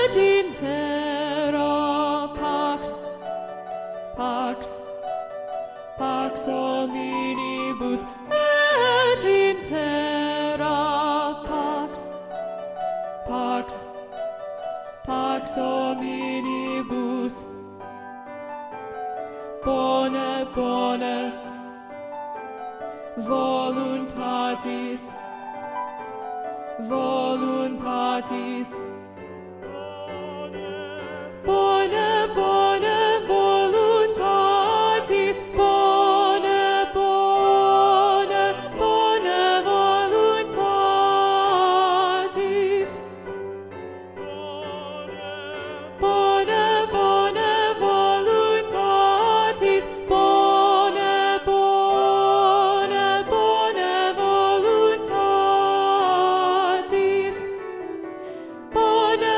et in terra pax, pax, pax omnibus, et in terra pax, pax, pax omnibus. Bone, bone, voluntatis, voluntatis. Bone, bone, voluntatis, bone, bone, bone, voluntatis. Bone, bone, voluntatis, bone, bone, bone, voluntatis. Bone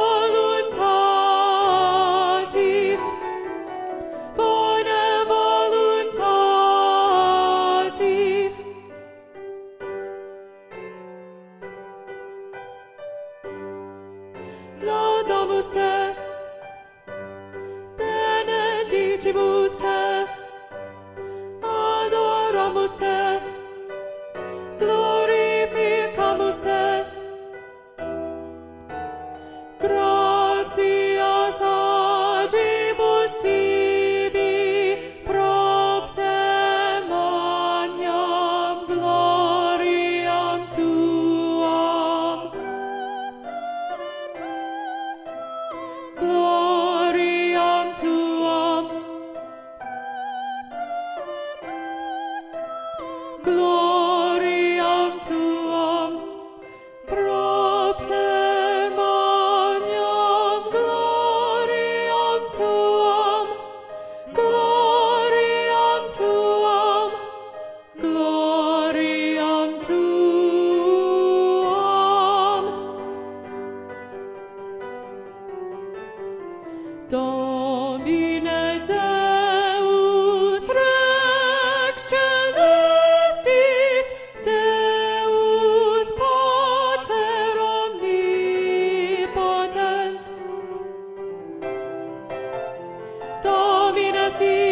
voluntatis, bone voluntatis. Laudamus te, benedicimus te, adoramus te, glorificamus te. Gratias agibus tibi, propter magnam gloriam tuam. Gloriam tuam. Gloriam tuam. Propter magnam gloriam tuam. Gloriam tuam. Gloriam tuam. Domine Deus Rex Celestis, Deus Pater omnipotens, Domine Filius